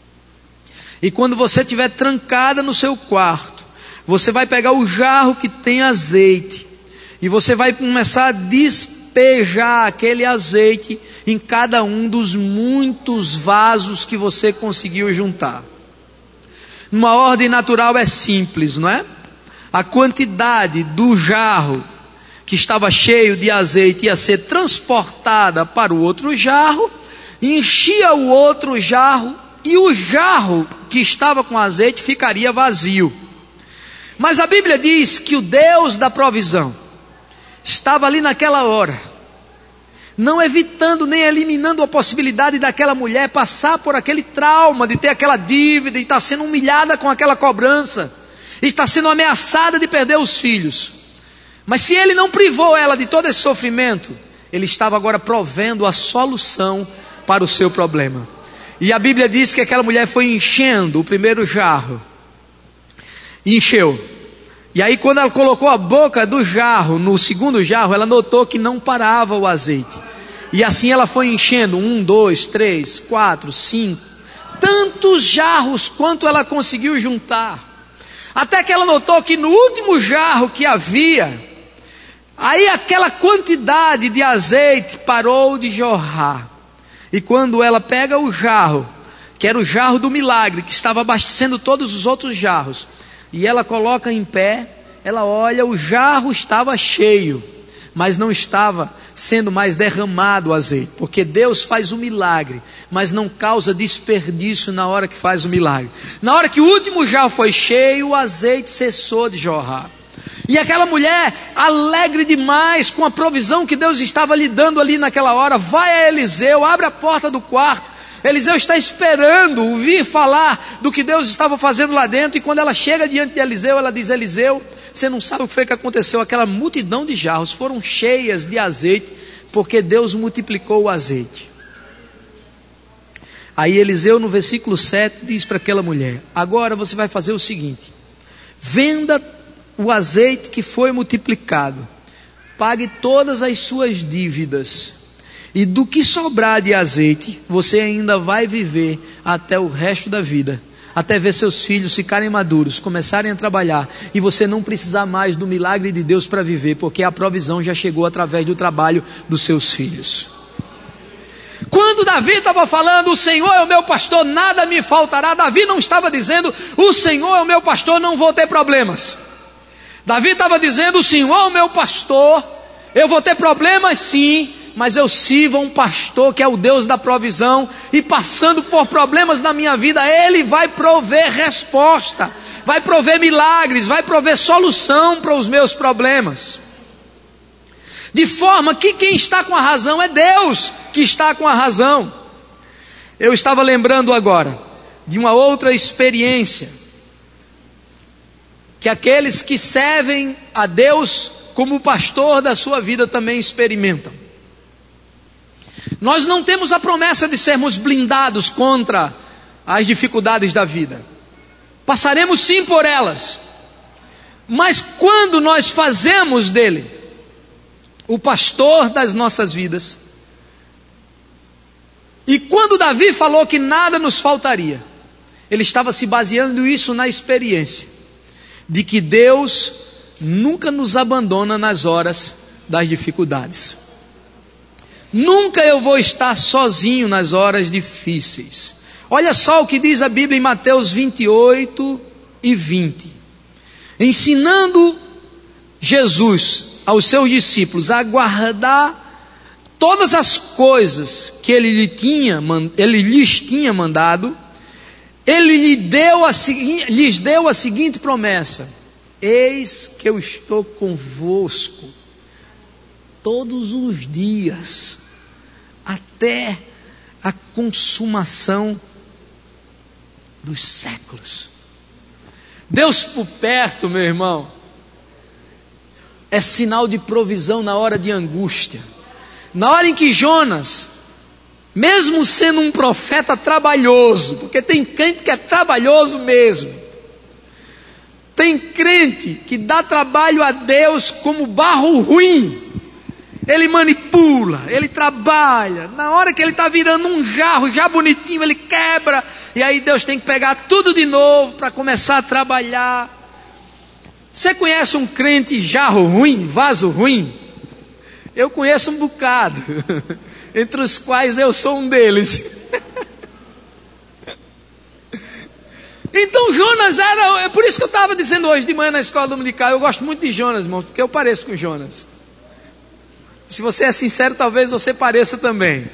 E quando você estiver trancada no seu quarto, você vai pegar o jarro que tem azeite. E você vai começar a despejar aquele azeite em cada um dos muitos vasos que você conseguiu juntar. Numa ordem natural é simples, não é? A quantidade do jarro que estava cheio de azeite ia ser transportada para o outro jarro, enchia o outro jarro e o jarro que estava com azeite ficaria vazio. Mas a Bíblia diz que o Deus da provisão estava ali naquela hora, não evitando nem eliminando a possibilidade daquela mulher passar por aquele trauma de ter aquela dívida e estar sendo humilhada com aquela cobrança, e está sendo ameaçada de perder os filhos. Mas se ele não privou ela de todo esse sofrimento, ele estava agora provendo a solução para o seu problema. E a Bíblia diz que aquela mulher foi enchendo o primeiro jarro, encheu. E aí quando ela colocou a boca do jarro no segundo jarro, ela notou que não parava o azeite. E assim ela foi enchendo 1, 2, 3, 4, 5, tantos jarros quanto ela conseguiu juntar. Até que ela notou que no último jarro que havia, aí aquela quantidade de azeite parou de jorrar. E quando ela pega o jarro, que era o jarro do milagre, que estava abastecendo todos os outros jarros, e ela coloca em pé, ela olha, o jarro estava cheio, mas não estava sendo mais derramado o azeite, porque Deus faz o milagre, mas não causa desperdício na hora que faz o milagre. Na hora que o último jarro foi cheio, o azeite cessou de jorrar. E aquela mulher, alegre demais com a provisão que Deus estava lhe dando ali naquela hora, vai a Eliseu, abre a porta do quarto, Eliseu está esperando ouvir falar do que Deus estava fazendo lá dentro. E quando ela chega diante de Eliseu, ela diz: Eliseu, você não sabe o que foi que aconteceu. Aquela multidão de jarros foram cheias de azeite, porque Deus multiplicou o azeite. Aí Eliseu, no versículo 7, diz para aquela mulher: agora você vai fazer o seguinte: venda o azeite que foi multiplicado, pague todas as suas dívidas, e do que sobrar de azeite, você ainda vai viver até o resto da vida, até ver seus filhos ficarem maduros, começarem a trabalhar, e você não precisar mais do milagre de Deus para viver, porque a provisão já chegou através do trabalho dos seus filhos. Quando Davi estava falando, o Senhor é o meu pastor, nada me faltará, Davi não estava dizendo, o Senhor é o meu pastor, não vou ter problemas. Davi estava dizendo, o Senhor é o meu pastor, eu vou ter problemas sim, mas eu sirvo a um pastor que é o Deus da provisão, e passando por problemas na minha vida, Ele vai prover resposta, vai prover milagres, vai prover solução para os meus problemas. De forma que quem está com a razão é Deus que está com a razão. Eu estava lembrando agora de uma outra experiência que aqueles que servem a Deus como pastor da sua vida também experimentam. Nós não temos a promessa de sermos blindados contra as dificuldades da vida. Passaremos sim por elas. Mas quando nós fazemos dele o pastor das nossas vidas, e quando Davi falou que nada nos faltaria, ele estava se baseando isso na experiência de que Deus nunca nos abandona nas horas das dificuldades. Nunca eu vou estar sozinho nas horas difíceis. Olha só o que diz a Bíblia em Mateus 28 e 20. Ensinando Jesus aos seus discípulos a guardar todas as coisas que ele lhes tinha mandado, ele lhes deu a seguinte promessa: eis que eu estou convosco todos os dias, até a consumação dos séculos. Deus por perto, meu irmão, é sinal de provisão na hora de angústia. Na hora em que Jonas, mesmo sendo um profeta trabalhoso, porque tem crente que é trabalhoso mesmo, tem crente que dá trabalho a Deus como barro ruim, ele manipula, ele trabalha, na hora que ele está virando um jarro já bonitinho, ele quebra, e aí Deus tem que pegar tudo de novo para começar a trabalhar. Você conhece um crente jarro ruim, vaso ruim? Eu conheço um bocado, entre os quais eu sou um deles. Então Jonas é por isso que eu estava dizendo hoje de manhã na escola dominical, eu gosto muito de Jonas, irmãos, porque eu pareço com Jonas. Se você é sincero, talvez você pareça também.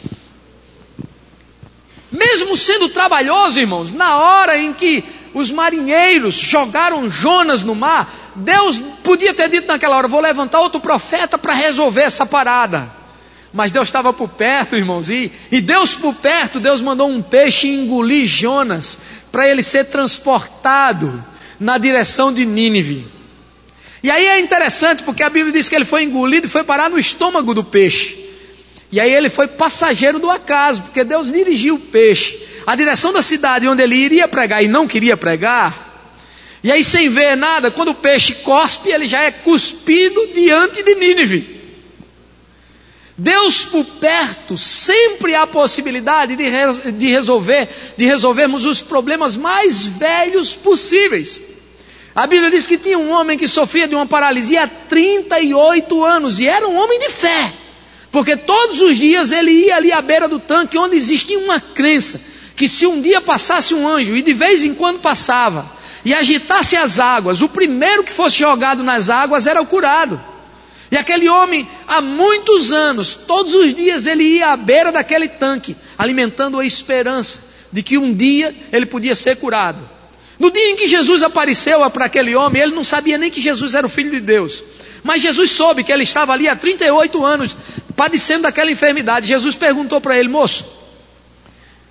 Mesmo sendo trabalhoso, irmãos, na hora em que os marinheiros jogaram Jonas no mar, Deus podia ter dito naquela hora: vou levantar outro profeta para resolver essa parada. Mas Deus estava por perto, irmãos, e Deus por perto, Deus mandou um peixe engolir Jonas, para ele ser transportado na direção de Nínive. E aí é interessante, porque a Bíblia diz que ele foi engolido e foi parar no estômago do peixe. E aí ele foi passageiro do acaso, porque Deus dirigiu o peixe a direção da cidade onde ele iria pregar e não queria pregar. E aí, sem ver nada, quando o peixe cospe, ele já é cuspido diante de Nínive. Deus por perto, sempre há a possibilidade de resolvermos os problemas mais velhos possíveis. A Bíblia diz que tinha um homem que sofria de uma paralisia há 38 anos, e era um homem de fé, porque todos os dias ele ia ali à beira do tanque, onde existia uma crença, que se um dia passasse um anjo, e de vez em quando passava, e agitasse as águas, o primeiro que fosse jogado nas águas era o curado. E aquele homem, há muitos anos, todos os dias ele ia à beira daquele tanque, alimentando a esperança de que um dia ele podia ser curado. No dia em que Jesus apareceu para aquele homem, ele não sabia nem que Jesus era o Filho de Deus. Mas Jesus soube que ele estava ali há 38 anos, padecendo daquela enfermidade. Jesus perguntou para ele: moço,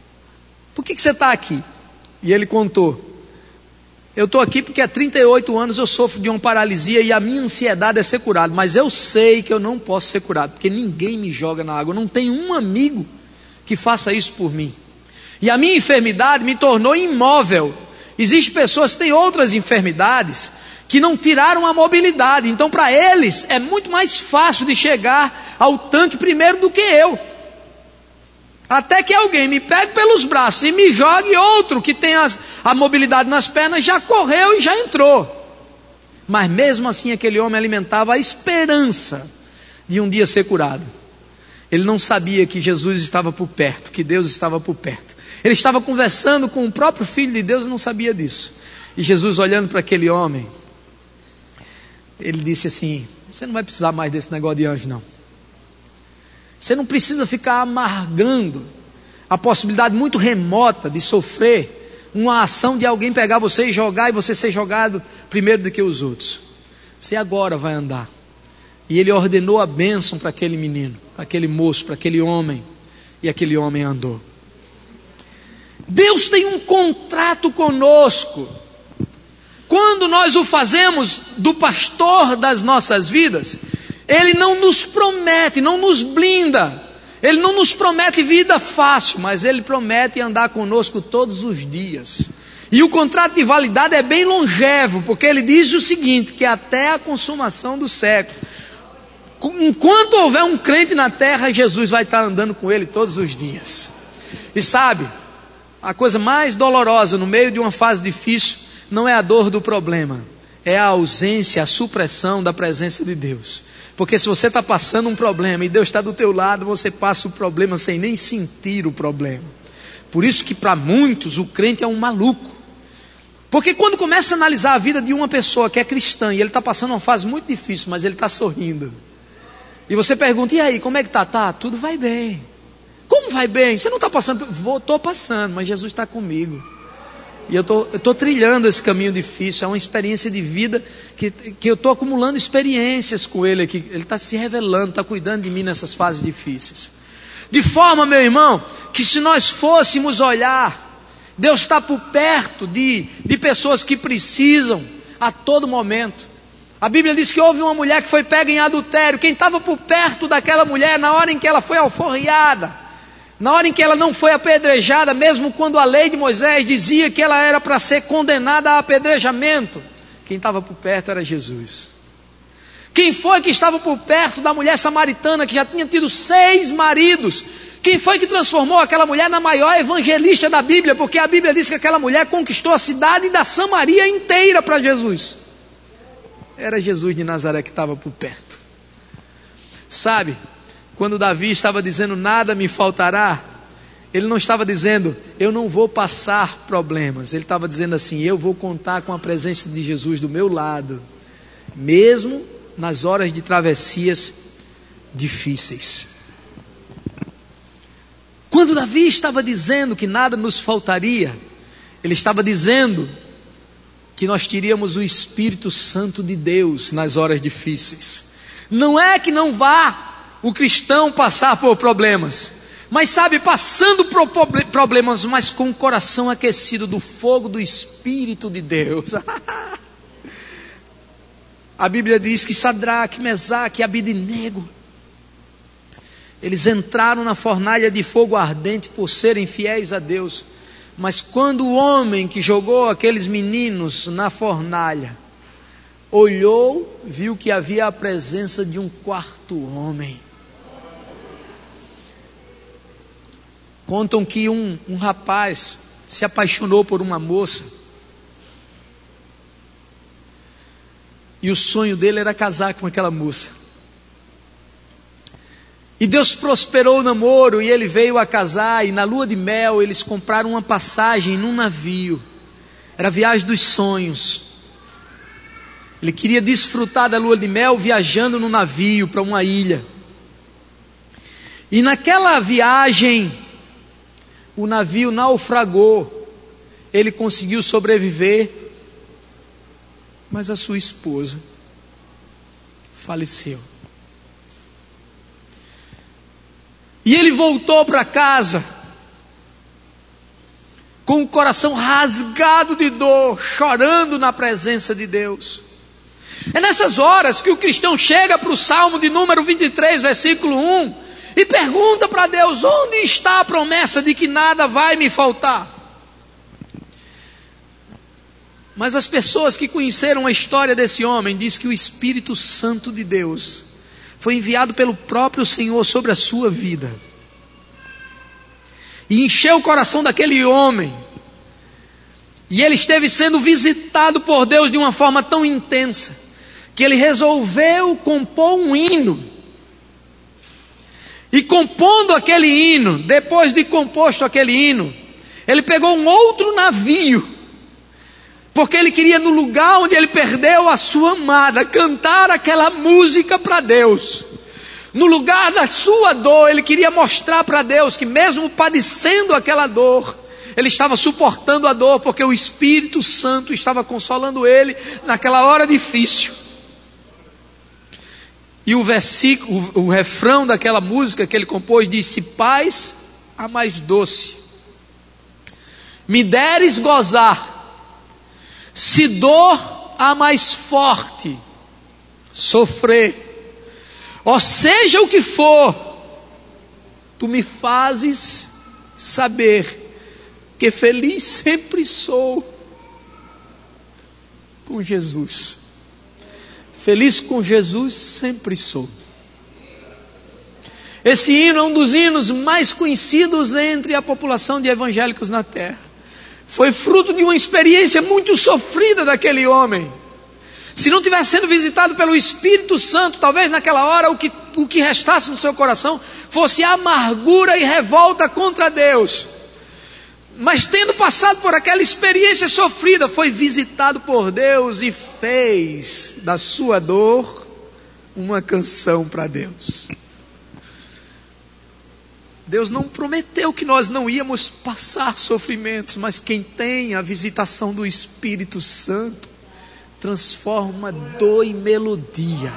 por que você está aqui? E ele contou: eu estou aqui porque há 38 anos eu sofro de uma paralisia e a minha ansiedade é ser curado, mas eu sei que eu não posso ser curado, porque ninguém me joga na água, eu não tenho um amigo que faça isso por mim, e a minha enfermidade me tornou imóvel. Existem pessoas que têm outras enfermidades que não tiraram a mobilidade, então para eles é muito mais fácil de chegar ao tanque primeiro do que eu, até que alguém me pegue pelos braços e me jogue. Outro que tem a mobilidade nas pernas já correu e já entrou, mas mesmo assim aquele homem alimentava a esperança de um dia ser curado. Ele não sabia que Jesus estava por perto, que Deus estava por perto. Ele estava conversando com o próprio Filho de Deus e não sabia disso. E Jesus, olhando para aquele homem, ele disse assim: você não vai precisar mais desse negócio de anjo, não. Você não precisa ficar amargando a possibilidade muito remota de sofrer uma ação de alguém pegar você e jogar, e você ser jogado primeiro do que os outros. Você agora vai andar. E ele ordenou a bênção para aquele menino, para aquele moço, para aquele homem, e aquele homem andou. Deus tem um contrato conosco. Quando nós o fazemos do pastor das nossas vidas, Ele não nos promete, não nos blinda, Ele não nos promete vida fácil, mas Ele promete andar conosco todos os dias. E o contrato de validade é bem longevo, porque Ele diz o seguinte, que até a consumação do século, enquanto houver um crente na terra, Jesus vai estar andando com ele todos os dias. E sabe, a coisa mais dolorosa no meio de uma fase difícil não é a dor do problema, é a ausência, a supressão da presença de Deus. Porque se você está passando um problema e Deus está do teu lado, você passa o problema sem nem sentir o problema. Por isso que para muitos o crente é um maluco. Porque quando começa a analisar a vida de uma pessoa que é cristã e ele está passando uma fase muito difícil, mas ele está sorrindo, e você pergunta: e aí, como é que está? Tá, tudo vai bem. Como vai bem? Você não está passando? Estou passando, mas Jesus está comigo. E eu estou trilhando esse caminho difícil. É uma experiência de vida que eu estou acumulando experiências com Ele aqui. Ele está se revelando, está cuidando de mim nessas fases difíceis. De forma, meu irmão, que se nós fôssemos olhar, Deus está por perto de pessoas que precisam a todo momento. A Bíblia diz que houve uma mulher que foi pega em adultério. Quem estava por perto daquela mulher na hora em que ela foi alforriada, na hora em que ela não foi apedrejada, mesmo quando a lei de Moisés dizia que ela era para ser condenada a apedrejamento, quem estava por perto era Jesus. Quem foi que estava por perto da mulher samaritana que já tinha tido 6 maridos? Quem foi que transformou aquela mulher na maior evangelista da Bíblia? Porque a Bíblia diz que aquela mulher conquistou a cidade da Samaria inteira para Jesus. Era Jesus de Nazaré que estava por perto. Sabe, quando Davi estava dizendo nada me faltará, ele não estava dizendo eu não vou passar problemas. Ele estava dizendo assim: eu vou contar com a presença de Jesus do meu lado, mesmo nas horas de travessias difíceis. Quando Davi estava dizendo que nada nos faltaria, ele estava dizendo que nós teríamos o Espírito Santo de Deus nas horas difíceis. Não é que não vá o cristão passar por problemas, mas sabe, passando por problemas, mas com o coração aquecido do fogo do Espírito de Deus. A Bíblia diz que Sadraque, Mesaque e Abidnego, eles entraram na fornalha de fogo ardente por serem fiéis a Deus. Mas quando o homem que jogou aqueles meninos na fornalha olhou, viu que havia a presença de um 4º homem. Contam que um rapaz se apaixonou por uma moça, e o sonho dele era casar com aquela moça. E Deus prosperou o namoro e ele veio a casar, e na lua de mel eles compraram uma passagem num navio. Era a viagem dos sonhos. Ele queria desfrutar da lua de mel viajando no navio para uma ilha. E naquela viagem o navio naufragou. Ele conseguiu sobreviver, mas a sua esposa faleceu. E ele voltou para casa, com o coração rasgado de dor, chorando na presença de Deus. É nessas horas que o cristão chega para o Salmo de número 23, versículo 1, e pergunta para Deus: onde está a promessa de que nada vai me faltar? Mas as pessoas que conheceram a história desse homem diz que o Espírito Santo de Deus foi enviado pelo próprio Senhor sobre a sua vida e encheu o coração daquele homem, e ele esteve sendo visitado por Deus de uma forma tão intensa que ele resolveu compor um hino. E compondo aquele hino, depois de composto aquele hino, ele pegou um outro navio, porque ele queria, no lugar onde ele perdeu a sua amada, cantar aquela música para Deus. No lugar da sua dor, ele queria mostrar para Deus que mesmo padecendo aquela dor, ele estava suportando a dor, porque o Espírito Santo estava consolando ele naquela hora difícil. E o versículo, o refrão daquela música que ele compôs diz: se paz a mais doce me deres gozar, se dor a mais forte sofrer, ou seja o que for, tu me fazes saber que feliz sempre sou com Jesus. Feliz com Jesus sempre sou. Esse hino é um dos hinos mais conhecidos entre a população de evangélicos na terra. Foi fruto de uma experiência muito sofrida daquele homem. Se não tivesse sendo visitado pelo Espírito Santo, talvez naquela hora o que restasse no seu coração fosse amargura e revolta contra Deus. Mas tendo passado por aquela experiência sofrida, foi visitado por Deus e fez da sua dor uma canção para Deus. Deus não prometeu que nós não íamos passar sofrimentos, mas quem tem a visitação do Espírito Santo transforma dor em melodia.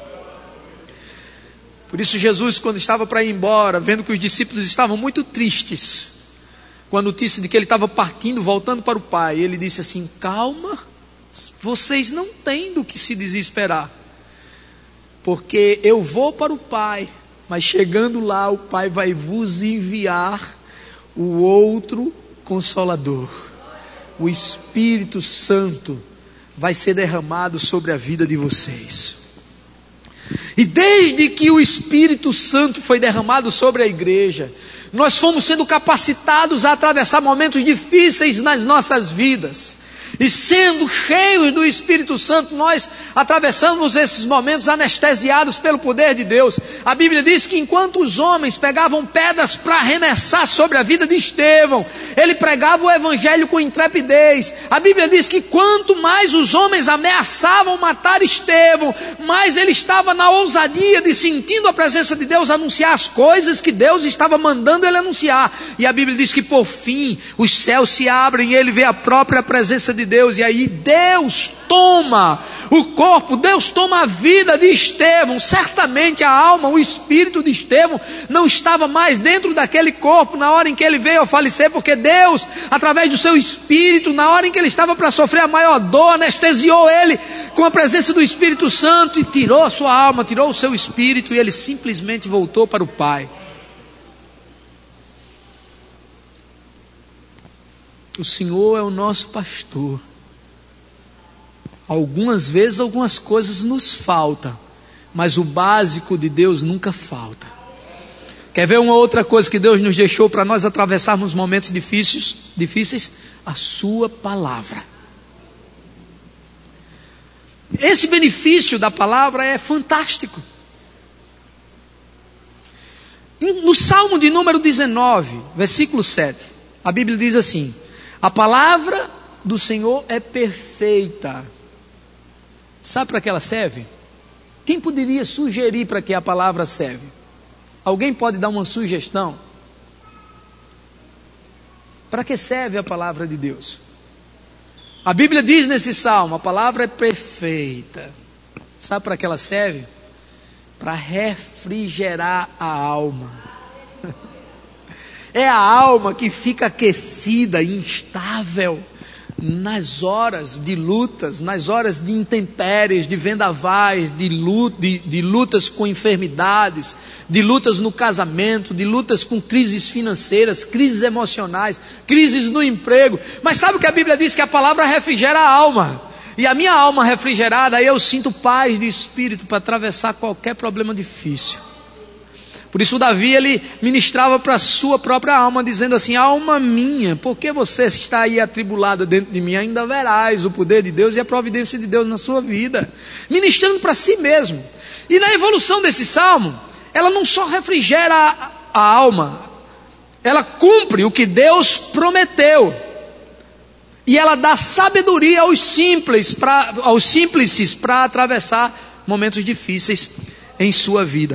Por isso Jesus, quando estava para ir embora, vendo que os discípulos estavam muito tristes com a notícia de que ele estava partindo, voltando para o Pai, ele disse assim: calma, vocês não têm do que se desesperar, porque eu vou para o Pai, mas chegando lá o Pai vai vos enviar o outro Consolador. O Espírito Santo vai ser derramado sobre a vida de vocês. E desde que o Espírito Santo foi derramado sobre a igreja, nós fomos sendo capacitados a atravessar momentos difíceis nas nossas vidas. E sendo cheios do Espírito Santo, nós atravessamos esses momentos anestesiados pelo poder de Deus. A Bíblia diz que enquanto os homens pegavam pedras para arremessar sobre a vida de Estevão, ele pregava o Evangelho com intrepidez. A Bíblia diz que quanto mais os homens ameaçavam matar Estevão, mais ele estava na ousadia de, sentindo a presença de Deus, anunciar as coisas que Deus estava mandando ele anunciar. E a Bíblia diz que por fim os céus se abrem e ele vê a própria presença de Deus, e aí Deus toma o corpo, Deus toma a vida de Estevão. Certamente a alma, o espírito de Estevão não estava mais dentro daquele corpo na hora em que ele veio a falecer, porque Deus, através do seu espírito, na hora em que ele estava para sofrer a maior dor, anestesiou ele com a presença do Espírito Santo e tirou a sua alma, tirou o seu espírito, e ele simplesmente voltou para o Pai. O Senhor é o nosso pastor. Algumas vezes algumas coisas nos faltam, mas o básico de Deus nunca falta. Quer ver uma outra coisa que Deus nos deixou para nós atravessarmos momentos difíceis? A sua palavra. Esse benefício da palavra é fantástico. No Salmo de número 19, versículo 7, a Bíblia diz assim: a palavra do Senhor é perfeita. Sabe para que ela serve? Quem poderia sugerir para que a palavra serve? Alguém pode dar uma sugestão? Para que serve a palavra de Deus? A Bíblia diz nesse salmo: a palavra é perfeita. Sabe para que ela serve? Para refrigerar a alma. É a alma que fica aquecida, instável, nas horas de lutas, nas horas de intempéries, de vendavais, de lutas com enfermidades, de lutas no casamento, de lutas com crises financeiras, crises emocionais, crises no emprego. Mas sabe o que a Bíblia diz? Que a palavra refrigera a alma. E a minha alma refrigerada, aí eu sinto paz de espírito para atravessar qualquer problema difícil. Por isso Davi, ele ministrava para a sua própria alma, dizendo assim: alma minha, por que você está aí atribulada dentro de mim? Ainda verás o poder de Deus e a providência de Deus na sua vida. Ministrando para si mesmo. E na evolução desse salmo, ela não só refrigera a alma, ela cumpre o que Deus prometeu. E ela dá sabedoria aos simples para atravessar momentos difíceis em sua vida.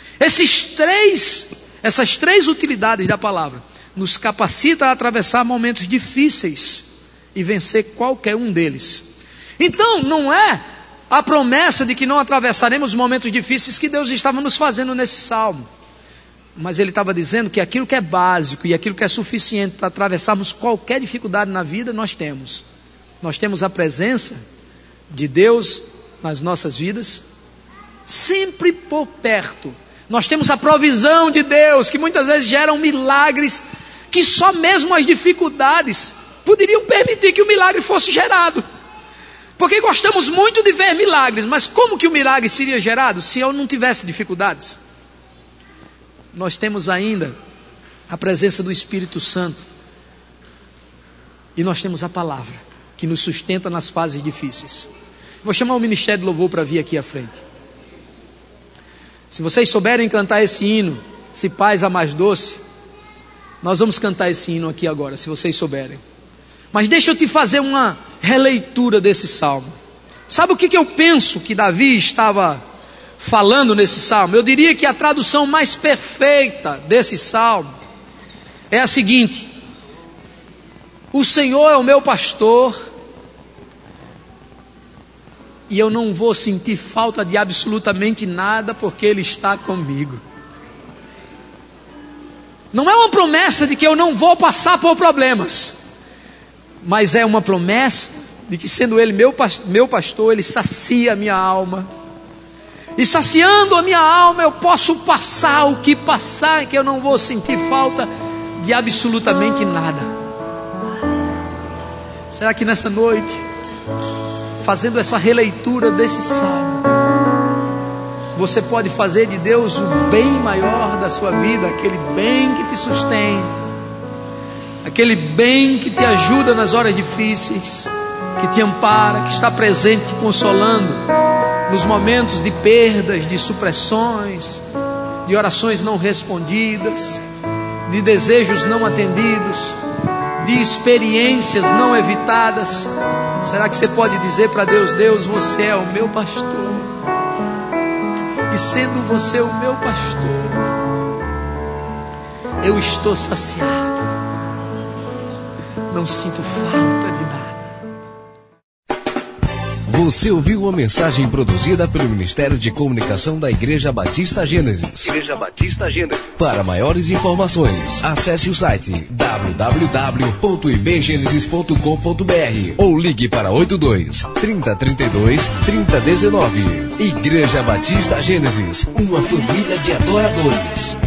Essas três utilidades da palavra nos capacita a atravessar momentos difíceis e vencer qualquer um deles. Então, não é a promessa de que não atravessaremos momentos difíceis que Deus estava nos fazendo nesse salmo. Mas Ele estava dizendo que aquilo que é básico e aquilo que é suficiente para atravessarmos qualquer dificuldade na vida, nós temos. Nós temos a presença de Deus nas nossas vidas, sempre por perto. Nós temos a provisão de Deus, que muitas vezes geram milagres, que só mesmo as dificuldades poderiam permitir que o milagre fosse gerado. Porque gostamos muito de ver milagres, mas como que o milagre seria gerado se eu não tivesse dificuldades? Nós temos ainda a presença do Espírito Santo. E nós temos a palavra, que nos sustenta nas fases difíceis. Vou chamar o Ministério de Louvor para vir aqui à frente. Se vocês souberem cantar esse hino, Se Paz a Mais Doce, nós vamos cantar esse hino aqui agora, se vocês souberem. Mas deixa eu te fazer uma releitura desse salmo. Sabe o que eu penso que Davi estava falando nesse salmo? Eu diria que a tradução mais perfeita desse salmo é a seguinte: o Senhor é o meu pastor e eu não vou sentir falta de absolutamente nada, porque Ele está comigo. Não é uma promessa de que eu não vou passar por problemas, mas é uma promessa de que, sendo Ele meu pastor, Ele sacia a minha alma. E saciando a minha alma, eu posso passar o que passar, que eu não vou sentir falta de absolutamente nada. Será que nessa noite, fazendo essa releitura desse salmo, você pode fazer de Deus o bem maior da sua vida, aquele bem que te sustém, aquele bem que te ajuda nas horas difíceis, que te ampara, que está presente te consolando nos momentos de perdas, de supressões, de orações não respondidas, de desejos não atendidos, de experiências não evitadas. Será que você pode dizer para Deus: Deus, você é o meu pastor, e sendo você o meu pastor, eu estou saciado, não sinto falta de nada. Você ouviu uma mensagem produzida pelo Ministério de Comunicação da Igreja Batista Gênesis. Igreja Batista Gênesis. Para maiores informações, acesse o site www.ibgenesis.com.br ou ligue para 82 3032 3019. Igreja Batista Gênesis, uma família de adoradores.